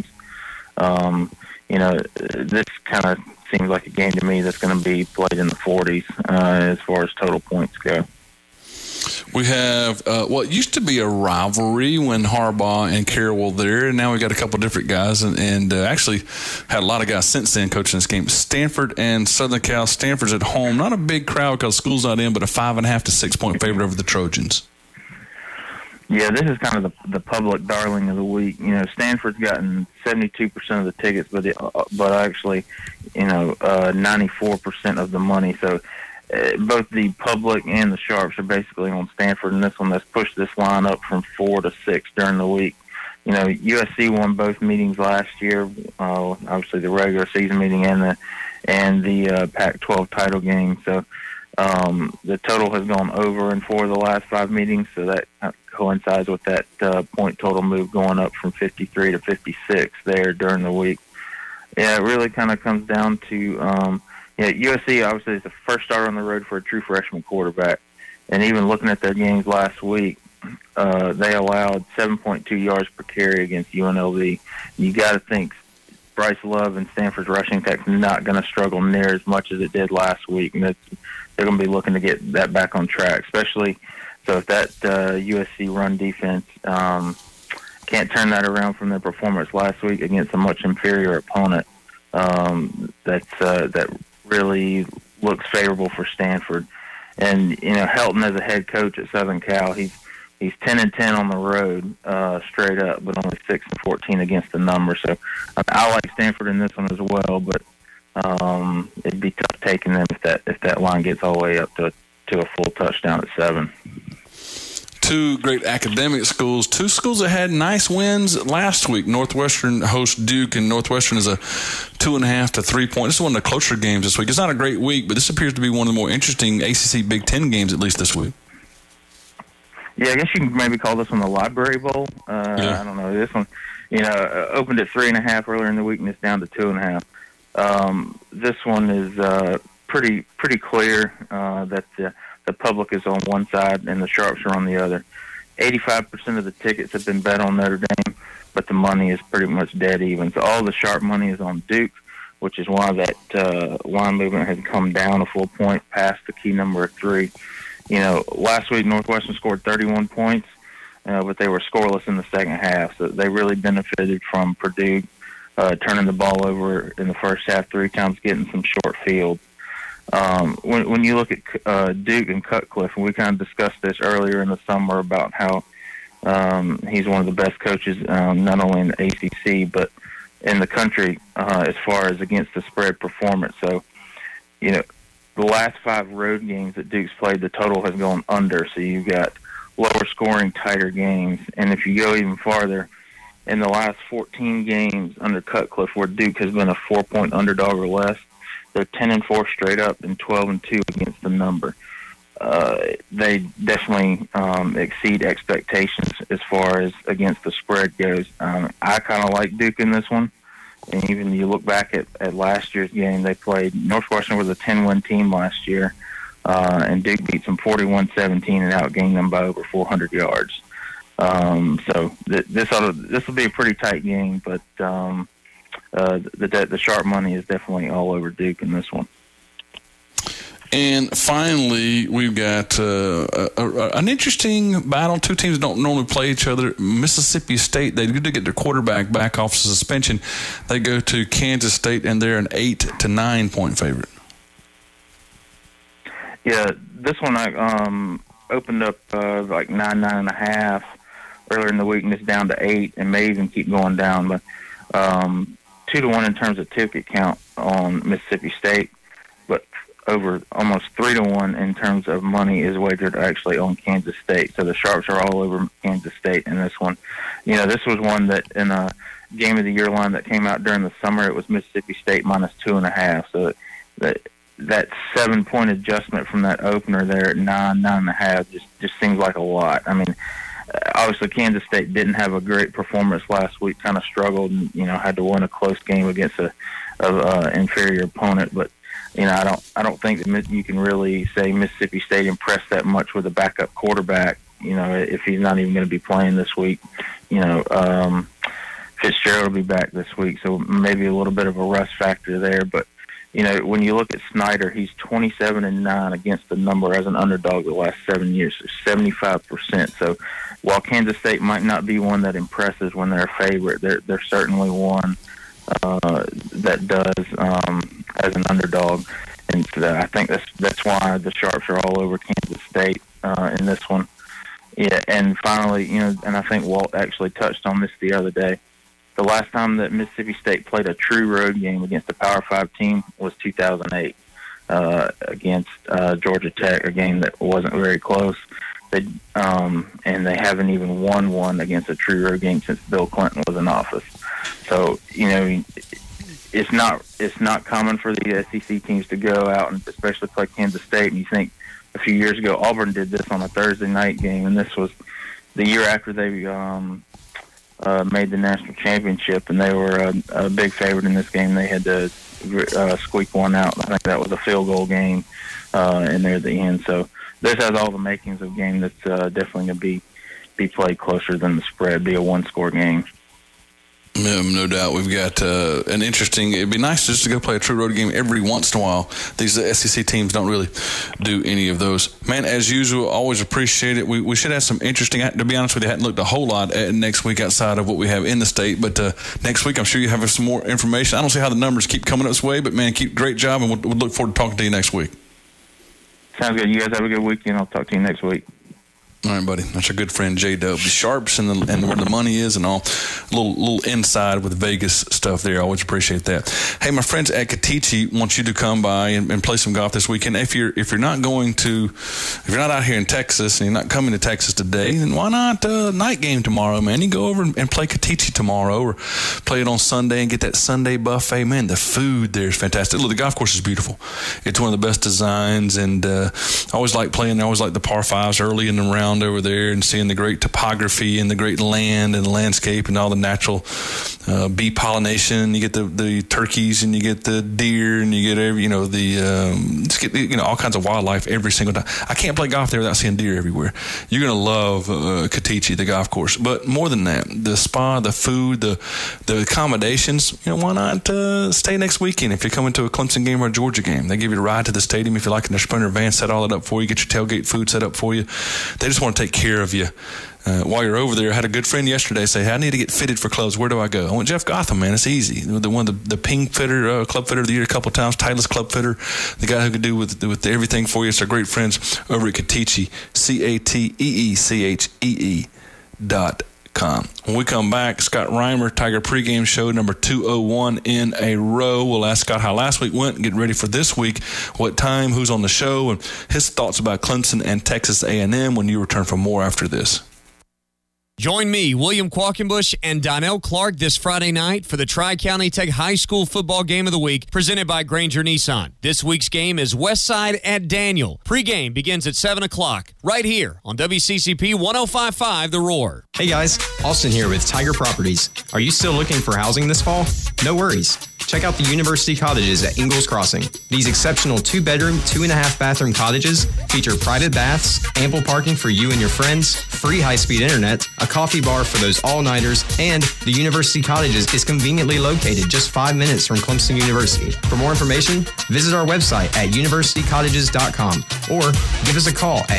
This kind of seems like a game to me that's going to be played in the 40s as far as total points go. We have what used to be a rivalry when Harbaugh and Carroll were there, and now we've got a couple different guys, and actually had a lot of guys since then coaching this game. Stanford and Southern Cal. Stanford's at home. Not a big crowd because school's not in, but a 5.5 to 6 point favorite over the Trojans. Yeah, this is kind of the public darling of the week. Stanford's gotten 72% of the tickets, but actually, 94% of the money. So both the public and the sharps are basically on Stanford in this one. That's pushed this line up from 4 to 6 during the week. USC won both meetings last year, obviously the regular season meeting and the Pac-12 title game. So the total has gone over in 4 of the last 5 meetings, so that coincides with that point total move going up from 53 to 56 there during the week. Yeah, it really kind of comes down to USC obviously is the first starter on the road for a true freshman quarterback, and even looking at their games last week, they allowed 7.2 yards per carry against UNLV. You got to think Bryce Love and Stanford's rushing attack's not going to struggle near as much as it did last week, and they're going to be looking to get that back on track, especially so if that USC run defense can't turn that around from their performance last week against a much inferior opponent. That really looks favorable for Stanford. And Helton as a head coach at Southern Cal, he's 10-10 on the road straight up, but only 6-14 against the number. So I like Stanford in this one as well, but it'd be tough taking them if that line gets all the way up to a full touchdown at 7. Two great academic schools, 2 schools that had nice wins last week. Northwestern hosts Duke, and Northwestern is a 2.5 to 3 point. This is one of the closer games this week. It's not a great week, but this appears to be one of the more interesting ACC Big Ten games, at least this week. Yeah, I guess you can maybe call this one the Library Bowl. I don't know. This one, opened at 3.5 earlier in the week, and it's down to 2.5. This one is pretty clear that the public is on one side and the sharps are on the other. 85% of the tickets have been bet on Notre Dame, but the money is pretty much dead even. So all the sharp money is on Duke, which is why that line movement has come down a full point past the key number of 3. Last week Northwestern scored 31 points, but they were scoreless in the second half. So they really benefited from Purdue turning the ball over in the first half 3 times, getting some short fields. When you look at Duke and Cutcliffe, and we kind of discussed this earlier in the summer about how he's one of the best coaches, not only in the ACC but in the country as far as against the spread performance. So, the last 5 road games that Duke's played, the total has gone under. So you've got lower scoring, tighter games. And if you go even farther, in the last 14 games under Cutcliffe, where Duke has been a 4-point underdog or less, they're 10-4 straight up and 12-2 against the number. They definitely exceed expectations as far as against the spread goes. I kind of like Duke in this one. And even you look back at last year's game, they played Northwestern was a 10-win team last year, and Duke beat them 41-17 and outgained them by over 400 yards. So this will be a pretty tight game, but the sharp money is definitely all over Duke in this one. And finally, we've got an interesting battle. 2 teams don't normally play each other. Mississippi State, they do get their quarterback back off suspension. They go to Kansas State, and they're an 8 to 9 point favorite. Yeah, this one I opened up like 9.5 earlier in the week, and it's down to 8, and may even keep going down. But 2 to 1 in terms of ticket count on Mississippi State, but over almost 3 to 1 in terms of money is wagered actually on Kansas State. So the sharps are all over Kansas State in this one. This was one that in a game of the year line that came out during the summer, it was Mississippi State minus 2.5. So that 7-point adjustment from that opener there at 9.5 just seems like a lot. I mean, obviously Kansas State didn't have a great performance last week, kind of struggled and had to win a close game against a inferior opponent, but I don't think that you can really say Mississippi State impressed that much with a backup quarterback. If he's not even going to be playing this week, Fitzgerald will be back this week, so maybe a little bit of a rust factor there. But when you look at Snyder, he's 27-9 against the number as an underdog the last 7 years, so 75%. So while Kansas State might not be one that impresses when they're a favorite, they're certainly one that does as an underdog. And I think that's why the Sharps are all over Kansas State in this one. Yeah, and finally, and I think Walt actually touched on this the other day. The last time that Mississippi State played a true road game against a Power 5 team was 2008 against Georgia Tech, a game that wasn't very close. And they haven't even won one against a true road game since Bill Clinton was in office. So, it's not common for the SEC teams to go out and especially play Kansas State. And you think a few years ago Auburn did this on a Thursday night game, and this was the year after they made the national championship, and they were a big favorite in this game. They had to squeak one out. I think that was a field goal game in there at the end. So this has all the makings of a game that's definitely going to be played closer than the spread, be a one-score game. No doubt. We've got an interesting... It'd be nice just to go play a true road game every once in a while. These SEC teams don't really do any of those. Man, as usual, always appreciate it. We should have some interesting... To be honest with you, I hadn't looked a whole lot at next week outside of what we have in the state, but next week I'm sure you have some more information. I don't see how the numbers keep coming up this way, but man, great job, and we'll look forward to talking to you next week. Sounds good. You guys have a good weekend. I'll talk to you next week. All right, buddy. That's our good friend J-Dub. The Sharps and where the money is and all. A little inside with Vegas stuff there. I always appreciate that. Hey, my friends at Katichi want you to come by and play some golf this weekend. If you're not out here in Texas and you're not coming to Texas today, then why not night game tomorrow, man? You go over and play Katichi tomorrow, or play it on Sunday and get that Sunday buffet. Man, the food there is fantastic. Look, the golf course is beautiful. It's one of the best designs, and I always like playing. I always like the par fives early in the round over there and seeing the great topography and the great land and the landscape and all the natural bee pollination. You get the turkeys and you get the deer and you get all kinds of wildlife every single time. I can't play golf there without seeing deer everywhere. You're gonna love Katichi, the golf course. But more than that, the spa, the food, the accommodations. Why not stay next weekend if you're coming to a Clemson game or a Georgia game? They give you a ride to the stadium if you like in their Sprinter van, set all that up for you, get your tailgate food set up for you. They just want to take care of you while you're over there. I had a good friend yesterday say, "Hey, I need to get fitted for clubs. Where do I go?" I went, Jeff Gotham, man. It's easy. The Ping Fitter, Club Fitter of the Year a couple of times, Titleist Club Fitter, the guy who can do with everything for you. It's our great friends over at Katichi, CATEECHEE.com. When we come back, Scott Reimer, Tiger pregame show number 201 in a row. We'll ask Scott how last week went and get ready for this week, what time, who's on the show, and his thoughts about Clemson and Texas A&M when you return for more after this. Join me, William Qualkenbush, and Donnell Clark this Friday night for the Tri-County Tech High School Football Game of the Week, presented by Granger Nissan. This week's game is Westside at Daniel. Pre-game begins at 7 o'clock, right here on WCCP 105.5 The Roar. Hey guys, Austin here with Tiger Properties. Are you still looking for housing this fall? No worries. Check out the University Cottages at Ingalls Crossing. These exceptional 2-bedroom, 2.5-bathroom cottages feature private baths, ample parking for you and your friends, free high-speed internet, a coffee bar for those all-nighters, and the University Cottages is conveniently located just 5 minutes from Clemson University. For more information, visit our website at universitycottages.com or give us a call at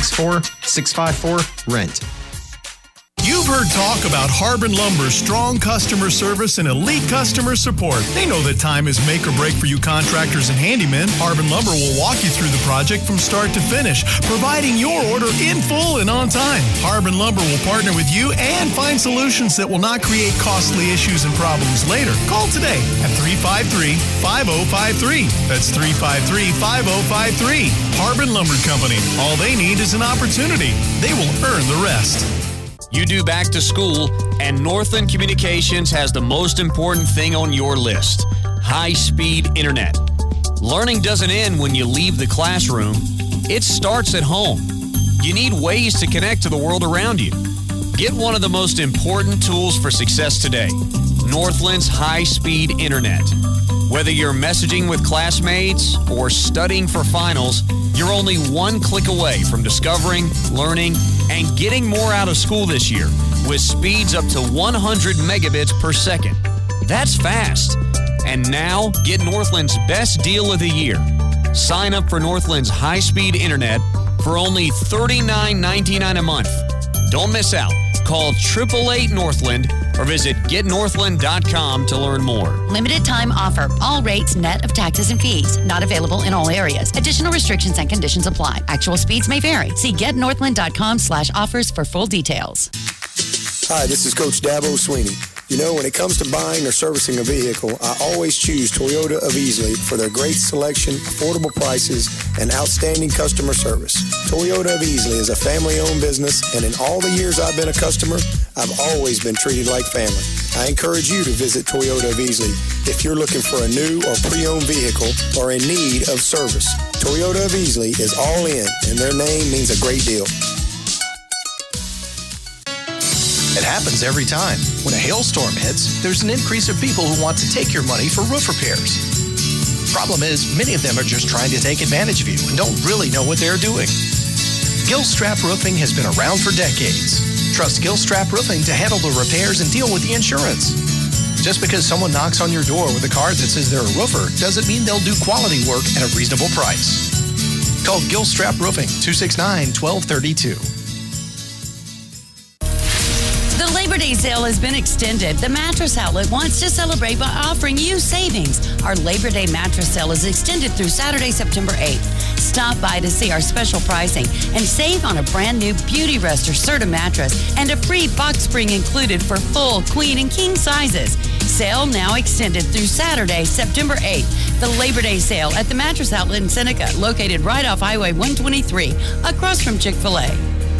864-654-RENT. You've heard talk about Harbin Lumber's strong customer service and elite customer support. They know that time is make or break for you contractors and handymen. Harbin Lumber will walk you through the project from start to finish, providing your order in full and on time. Harbin Lumber will partner with you and find solutions that will not create costly issues and problems later. Call today at 353-5053. That's 353-5053. Harbin Lumber Company. All they need is an opportunity. They will earn the rest. You do back to school, and Northland Communications has the most important thing on your list: high-speed internet. Learning doesn't end when you leave the classroom. It starts at home. You need ways to connect to the world around you. Get one of the most important tools for success today: Northland's high-speed internet. Whether you're messaging with classmates or studying for finals, you're only one click away from discovering, learning, and getting more out of school this year with speeds up to 100 megabits per second. That's fast. And now, get Northland's best deal of the year. Sign up for Northland's high-speed internet for only $39.99 a month. Don't miss out. Call 888-NORTHLAND or visit getnorthland.com to learn more. Limited time offer. All rates net of taxes and fees. Not available in all areas. Additional restrictions and conditions apply. Actual speeds may vary. See getnorthland.com/offers for full details. Hi, this is Coach Dabo Sweeney. You know, when it comes to buying or servicing a vehicle, I always choose Toyota of Easley for their great selection, affordable prices, and outstanding customer service. Toyota of Easley is a family-owned business, and in all the years I've been a customer, I've always been treated like family. I encourage you to visit Toyota of Easley if you're looking for a new or pre-owned vehicle or in need of service. Toyota of Easley is all in, and their name means a great deal. It happens every time. When a hailstorm hits, there's an increase of people who want to take your money for roof repairs. Problem is, many of them are just trying to take advantage of you and don't really know what they're doing. Gilstrap Roofing has been around for decades. Trust Gilstrap Roofing to handle the repairs and deal with the insurance. Just because someone knocks on your door with a card that says they're a roofer doesn't mean they'll do quality work at a reasonable price. Call Gilstrap Roofing, 269-1232. The Labor Day sale has been extended. The Mattress Outlet wants to celebrate by offering you savings. Our Labor Day mattress sale is extended through Saturday, September 8th. Stop by to see our special pricing and save on a brand new Beauty Rest or Serta mattress and a free box spring included for full, queen, and king sizes. Sale now extended through Saturday, September 8th. The Labor Day sale at the Mattress Outlet in Seneca, located right off Highway 123, across from Chick-fil-A.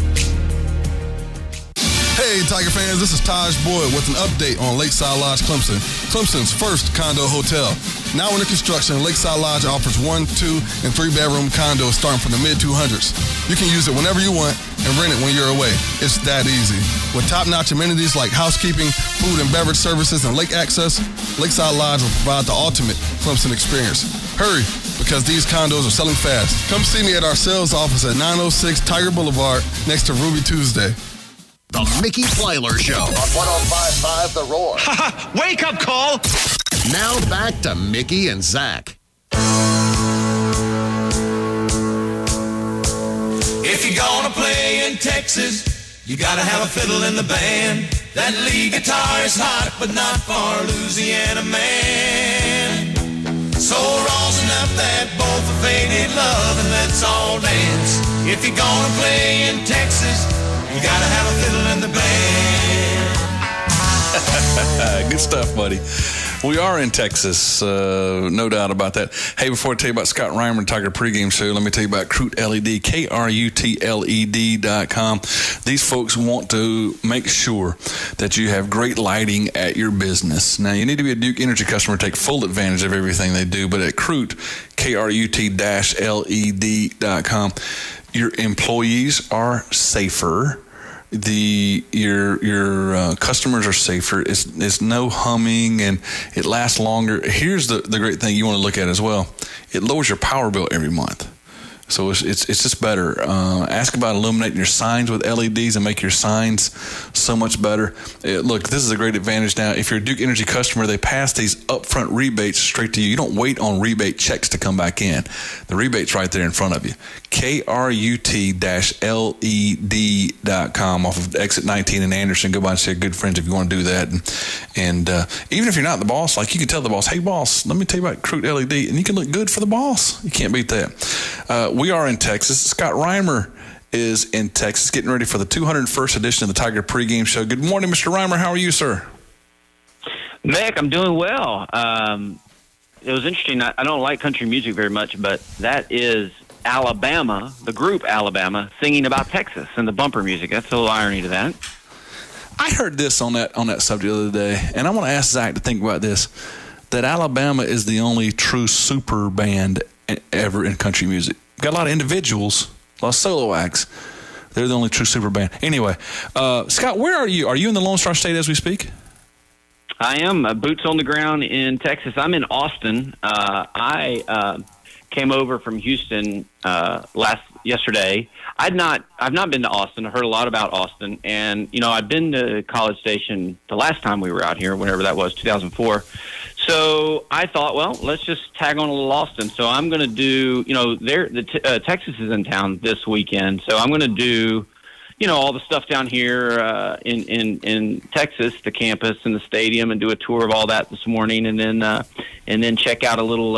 Hey, Tiger fans, this is Taj Boyd with an update on Lakeside Lodge Clemson, Clemson's first condo hotel. Now under construction, Lakeside Lodge offers 1, 2, and 3-bedroom condos starting from the mid-200s. You can use it whenever you want and rent it when you're away. It's that easy. With top-notch amenities like housekeeping, food and beverage services, and lake access, Lakeside Lodge will provide the ultimate Clemson experience. Hurry, because these condos are selling fast. Come see me at our sales office at 906 Tiger Boulevard next to Ruby Tuesday. The Mickey Plyler Show on 105.5 The Roar. Wake up call! Now back to Mickey and Zach. If you're gonna play in Texas, you gotta have a fiddle in the band. That lead guitar is hot, but not for Louisiana man. So rosin up that bowl for faded love and let's all dance. If you're gonna play in Texas, you gotta have a fiddle in the band. Good stuff, buddy. We are in Texas, no doubt about that. Hey, before I tell you about Scott Reimer and Tiger pregame show, let me tell you about Crute LED, KRUTLED.com. These folks want to make sure that you have great lighting at your business. Now, you need to be a Duke Energy customer to take full advantage of everything they do, but at Crute, KRUT-LED.com, your employees are safer. Your customers are safer. It's no humming and it lasts longer. Here's the great thing you want to look at as well. It lowers your power bill every month. So it's just better. Ask about illuminating your signs with LEDs and make your signs so much better. Look, this is a great advantage now. If you're a Duke Energy customer, they pass these upfront rebates straight to you. You don't wait on rebate checks to come back in. The rebate's right there in front of you. KRUT-LED.com off of exit 19 in Anderson. Go by and see our good friends if you want to do that. And even if you're not the boss, like you can tell the boss, hey, boss, let me tell you about Crute LED. And you can look good for the boss. You can't beat that. We are in Texas. Scott Reimer is in Texas, getting ready for the 201st edition of the Tiger pregame show. Good morning, Mr. Reimer. How are you, sir? Nick, I'm doing well. It was interesting. I don't like country music very much, but that is Alabama, the group Alabama, singing about Texas and the bumper music. That's a little irony to that. I heard this on that subject the other day, and I want to ask Zach to think about this, that Alabama is the only true super band ever in country music. Got a lot of individuals, a lot of solo acts. They're the only true super band. Anyway, Scott, where are you? Are you in the Lone Star State as we speak? I am. Boots on the ground in Texas. I'm in Austin. I came over from Houston yesterday. I've not been to Austin. I heard a lot about Austin, and I've been to College Station the last time we were out here, whenever that was, 2004. So I thought, well, let's just tag on a little Austin. So I'm going to do, Texas is in town this weekend. So I'm going to do, all the stuff down here in Texas, the campus and the stadium, and do a tour of all that this morning, and then check out a little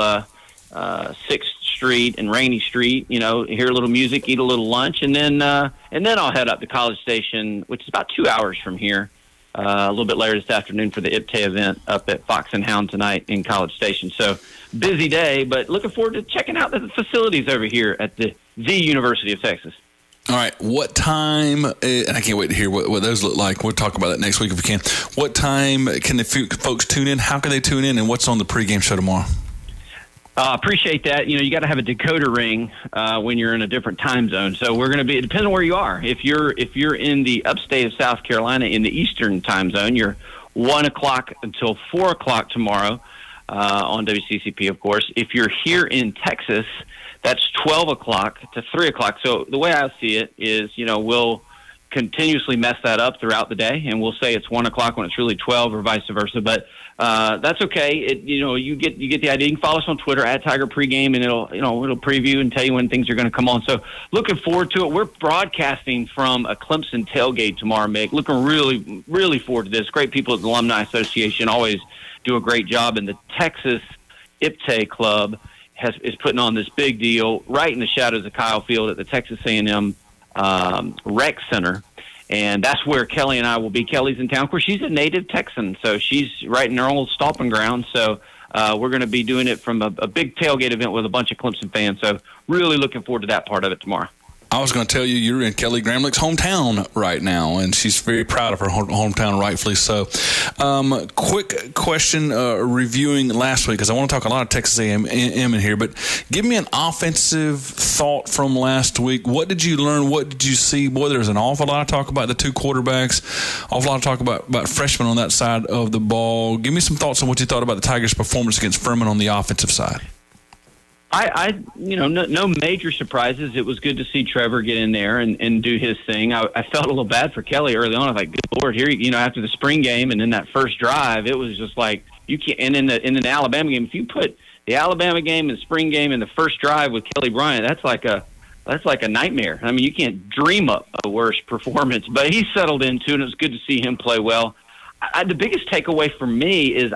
6th Street and Rainy Street. Hear a little music, eat a little lunch, and then I'll head up to College Station, which is about 2 hours from here. A little bit later this afternoon for the IPTAY event up at Fox and Hound tonight in College Station. So busy day, but looking forward to checking out the facilities over here at the University of Texas. All right, what time, and I can't wait to hear what those look like. We'll talk about that next week if we can. What time can the folks tune in? How can they tune in, and what's on the pregame show tomorrow? Appreciate that. You got to have a decoder ring when you're in a different time zone. So we're going to be. It depends on where you are. If you're in the upstate of South Carolina in the Eastern time zone, you're 1 o'clock until 4 o'clock tomorrow on WCCP, of course. If you're here in Texas, that's 12 o'clock to 3 o'clock. So the way I see it is, we'll continuously mess that up throughout the day, and we'll say it's 1 o'clock when it's really 12, or vice versa. But that's okay. You get the idea. You can follow us on Twitter at Tiger Pregame, and it'll preview and tell you when things are going to come on. So looking forward to it. We're broadcasting from a Clemson tailgate tomorrow, Mick. Looking really, really forward to this. Great people at the Alumni Association always do a great job, and the Texas IPTAY Club is putting on this big deal right in the shadows of Kyle Field at the Texas A&M Rec Center. And that's where Kelly and I will be. Kelly's in town. Of course, she's a native Texan, so she's right in her old stomping ground. So we're going to be doing it from a big tailgate event with a bunch of Clemson fans. So really looking forward to that part of it tomorrow. I was going to tell you, you're in Kelly Gramlich's hometown right now, and she's very proud of her hometown, rightfully so. Quick question, reviewing last week, because I want to talk a lot of Texas A&M in here, but give me an offensive thought from last week. What did you learn? What did you see? Boy, there's an awful lot of talk about the two quarterbacks, awful lot of talk about freshmen on that side of the ball. Give me some thoughts on what you thought about the Tigers' performance against Furman on the offensive side. No major surprises. It was good to see Trevor get in there and do his thing. I felt a little bad for Kelly early on. I was like, good Lord, here, after the spring game and then that first drive, it was just like, you can't, and in the Alabama game, if you put the Alabama game and the spring game in the first drive with Kelly Bryant, that's like a nightmare. I mean, you can't dream up a worse performance, but he settled into it, and it was good to see him play well. The biggest takeaway for me is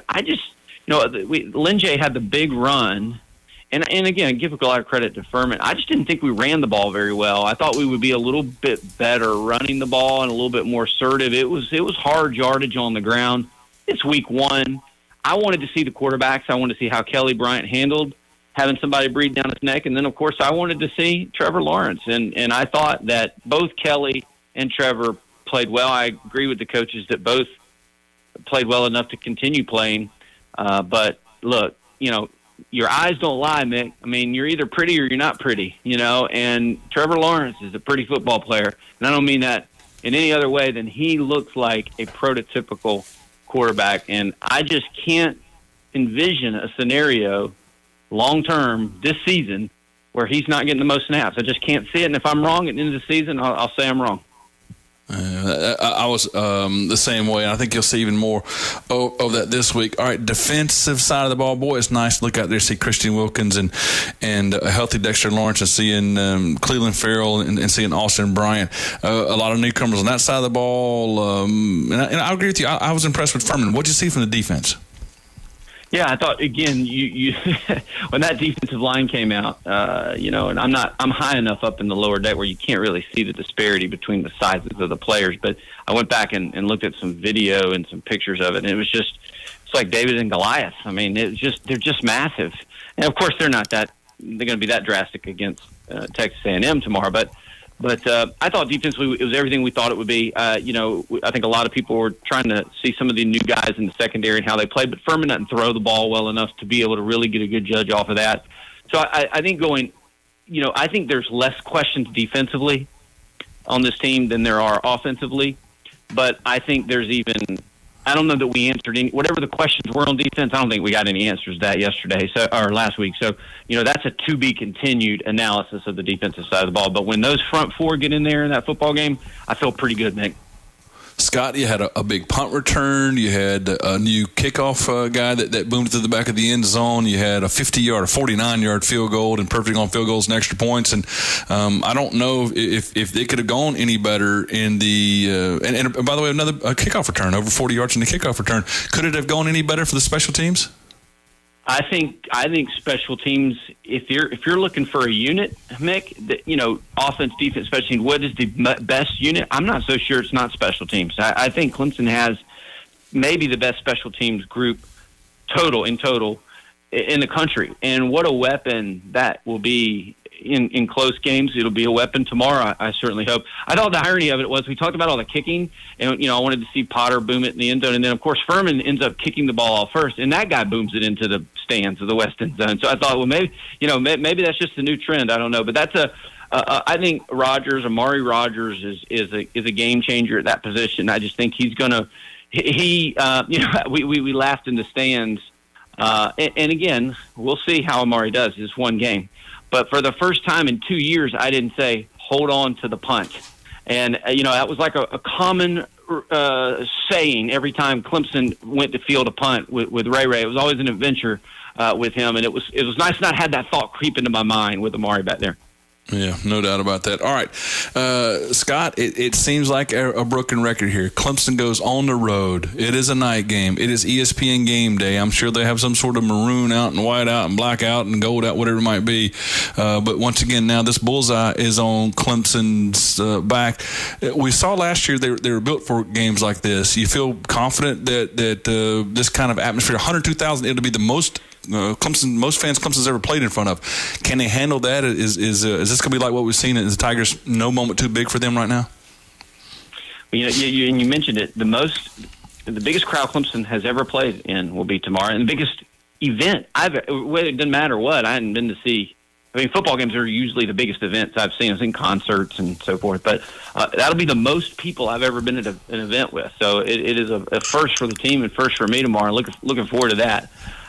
Lynn J had the big run. And again, give a lot of credit to Furman. I just didn't think we ran the ball very well. I thought we would be a little bit better running the ball and a little bit more assertive. It was hard yardage on the ground. It's week one. I wanted to see the quarterbacks. I wanted to see how Kelly Bryant handled having somebody breathe down his neck. And then, of course, I wanted to see Trevor Lawrence. And I thought that both Kelly and Trevor played well. I agree with the coaches that both played well enough to continue playing. But, look, your eyes don't lie, Mick. I mean, you're either pretty or you're not pretty, and Trevor Lawrence is a pretty football player. And I don't mean that in any other way than he looks like a prototypical quarterback. And I just can't envision a scenario long-term this season where he's not getting the most snaps. I just can't see it. And if I'm wrong at the end of the season, I'll say I'm wrong. I was the same way, and I think you'll see even more of that this week. All right, defensive side of the ball, boy, it's nice to look out there, see Christian Wilkins and a healthy Dexter Lawrence, and seeing Cleveland Farrell and seeing Austin Bryant. A lot of newcomers on that side of the ball, and I agree with you. I was impressed with Furman. What did you see from the defense? Yeah, I thought, again, you when that defensive line came out, and I'm high enough up in the lower deck where you can't really see the disparity between the sizes of the players. But I went back and looked at some video and some pictures of it, and it's like David and Goliath. I mean, they're just massive. And of course, they're going to be that drastic against Texas A&M tomorrow. But I thought defensively it was everything we thought it would be. I think a lot of people were trying to see some of the new guys in the secondary and how they played, but Furman doesn't throw the ball well enough to be able to really get a good judge off of that. So I think I think there's less questions defensively on this team than there are offensively, but I think there's I don't know that we answered whatever the questions were on defense. I don't think we got any answers to that yesterday or last week. So, that's a to be continued analysis of the defensive side of the ball. But when those front four get in there in that football game, I feel pretty good, Nick. Scott, you had a big punt return. You had a new kickoff guy that boomed to the back of the end zone. You had a 50-yard, a 49-yard field goal, and perfect on field goals and extra points. And I don't know if they could have gone any better in the and by the way, another kickoff return, over 40 yards in the kickoff return. Could it have gone any better for the special teams? I think special teams. If you're looking for a unit, Mick, offense, defense, special teams. What is the best unit? I'm not so sure it's not special teams. I think Clemson has maybe the best special teams group total in the country. And what a weapon that will be in close games. It'll be a weapon tomorrow, I certainly hope. I thought the irony of it was we talked about all the kicking, and I wanted to see Potter boom it in the end zone, and then of course Furman ends up kicking the ball off first, and that guy booms it into the stands of the west end zone. So I thought, well, maybe that's just a new trend. I don't know, but that's I think Amari Rogers is a game changer at that position. I just think he's gonna we laughed in the stands, and again, we'll see how Amari does. It's one game. But for the first time in 2 years, I didn't say, hold on to the punt. And, that was like a common saying every time Clemson went to field a punt with Ray Ray. It was always an adventure with him. And it was nice not to have that thought creep into my mind with Amari back there. Yeah, no doubt about that. All right, Scott, it seems like a broken record here. Clemson goes on the road. It is a night game. It is ESPN game day. I'm sure they have some sort of maroon out and white out and black out and gold out, whatever it might be. But once again, now this bullseye is on Clemson's back. We saw last year they were built for games like this. You feel confident that this kind of atmosphere, 102,000, it'll be the most most fans Clemson's ever played in front of. Can they handle that? Is this going to be like what we've seen? Is the Tigers no moment too big for them right now? Well, you mentioned it. The biggest crowd Clemson has ever played in will be tomorrow, and the biggest event it doesn't matter what. I hadn't been to see. I mean, football games are usually the biggest events I've seen. I've seen concerts and so forth, but that'll be the most people I've ever been at an event with. So it is a first for the team and first for me tomorrow. Looking forward to that.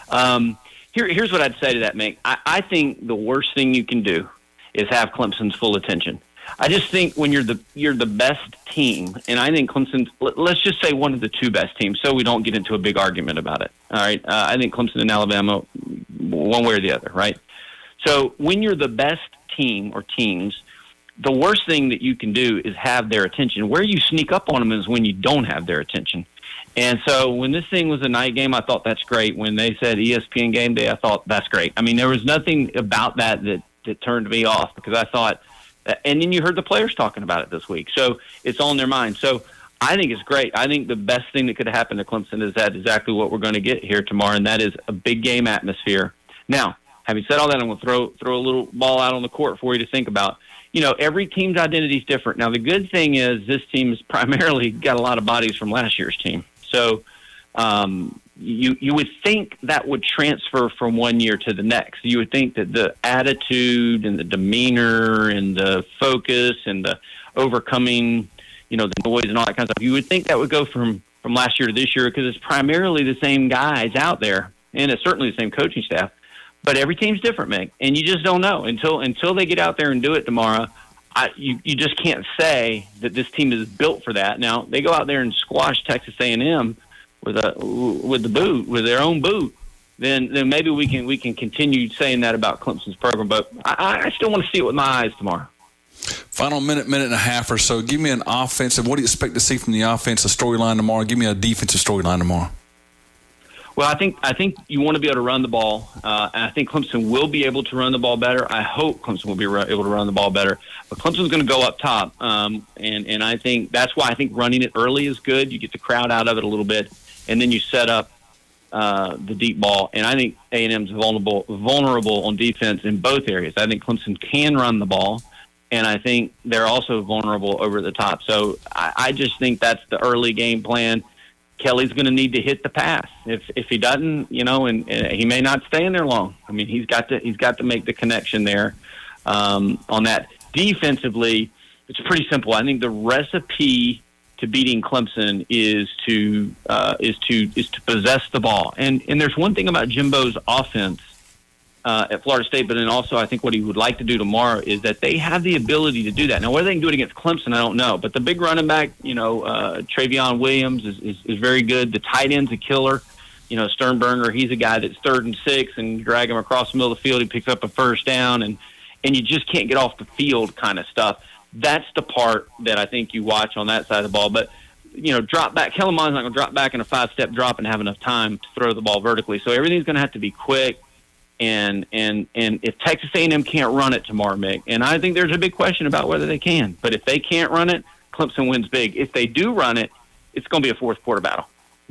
Here's what I'd say to that, Mick. I think the worst thing you can do is have Clemson's full attention. I just think when you're the best team, and I think Clemson's, let's just say one of the two best teams, so we don't get into a big argument about it. All right, I think Clemson and Alabama, one way or the other, right? So when you're the best team or teams, the worst thing that you can do is have their attention. Where you sneak up on them is when you don't have their attention. And so when this thing was a night game, I thought that's great. When they said ESPN game day, I thought that's great. I mean, there was nothing about that turned me off, because I thought, and then you heard the players talking about it this week. So it's on their mind. So I think it's great. I think the best thing that could happen to Clemson is that exactly what we're going to get here tomorrow, and that is a big game atmosphere. Now, having said all that, I'm going to throw a little ball out on the court for you to think about. Every team's identity is different. Now, the good thing is this team has primarily got a lot of bodies from last year's team. So you would think that would transfer from one year to the next. You would think that the attitude and the demeanor and the focus and the overcoming, the noise and all that kind of stuff, you would think that would go from last year to this year, because it's primarily the same guys out there, and it's certainly the same coaching staff. But every team's different, Mick, and you just don't know until they get out there and do it tomorrow. You just can't say that this team is built for that. Now, they go out there and squash Texas A&M with their own boot. Then maybe we can continue saying that about Clemson's program. But I still want to see it with my eyes tomorrow. Final minute and a half or so. Give me an offensive. What do you expect to see from the offensive storyline tomorrow? Give me a defensive storyline tomorrow. Well, I think you want to be able to run the ball, and I think Clemson will be able to run the ball better. I hope Clemson will be able to run the ball better. But Clemson's going to go up top, and I think that's why I think running it early is good. You get the crowd out of it a little bit, and then you set up the deep ball. And I think A&M's vulnerable on defense in both areas. I think Clemson can run the ball, and I think they're also vulnerable over the top. So I just think that's the early game plan. Kelly's going to need to hit the pass. If he doesn't, and he may not stay in there long. I mean, he's got to make the connection there on that. Defensively, it's pretty simple. I think the recipe to beating Clemson is to possess the ball. And there's one thing about Jimbo's offense at Florida State, but then also I think what he would like to do tomorrow is that they have the ability to do that. Now, whether they can do it against Clemson, I don't know. But the big running back, Travion Williams is very good. The tight end's a killer. Sternberger, he's a guy that's 3rd and 6 and drag him across the middle of the field. He picks up a first down, and you just can't get off the field kind of stuff. That's the part that I think you watch on that side of the ball. But, drop back. Kellen Mond's not going to drop back in a 5-step drop and have enough time to throw the ball vertically. So everything's going to have to be quick. And if Texas A&M can't run it tomorrow, Mick, and I think there's a big question about whether they can. But if they can't run it, Clemson wins big. If they do run it, it's going to be a fourth quarter battle.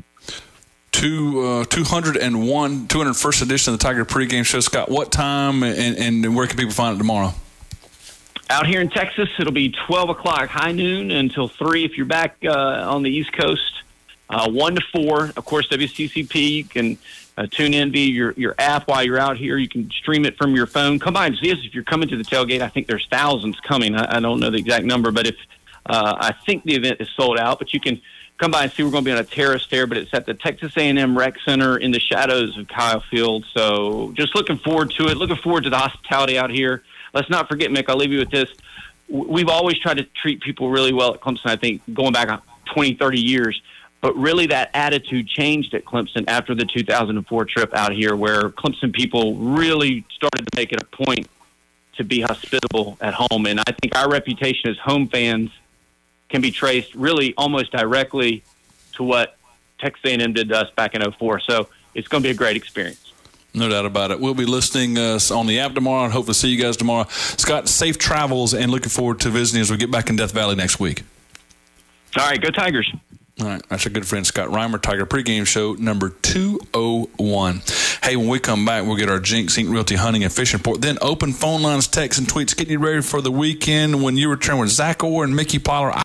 201st edition of the Tiger pregame show. Scott, what time and where can people find it tomorrow? Out here in Texas, it'll be 12 o'clock, high noon until 3 if you're back on the East Coast, 1 to 4. Of course, WCCP, you can tune in via your app while you're out here. You can stream it from your phone. Come by and see us if you're coming to the tailgate. I think there's thousands coming. I don't know the exact number, but if I think the event is sold out, but you can come by and see. We're going to be on a terrace there, but it's at the Texas A&M Rec Center in the shadows of Kyle Field. So just looking forward to it. Looking forward to the hospitality out here. Let's not forget, Mick, I'll leave you with this. We've always tried to treat people really well at Clemson, I think, going back 20, 30 years. But really that attitude changed at Clemson after the 2004 trip out here, where Clemson people really started to make it a point to be hospitable at home. And I think our reputation as home fans can be traced really almost directly to what Texas A&M did to us back in 04. So it's going to be a great experience. No doubt about it. We'll be listening on the app tomorrow and hopefully see you guys tomorrow. Scott, safe travels and looking forward to visiting as we get back in Death Valley next week. All right, go Tigers. All right, that's our good friend Scott Reimer, Tiger pregame show number 201. Hey, when we come back, we'll get our Jinx Inc. Realty Hunting and Fishing Report. Then open phone lines, texts, and tweets. Getting you ready for the weekend when you return with Zach Orr and Mickey Plyler.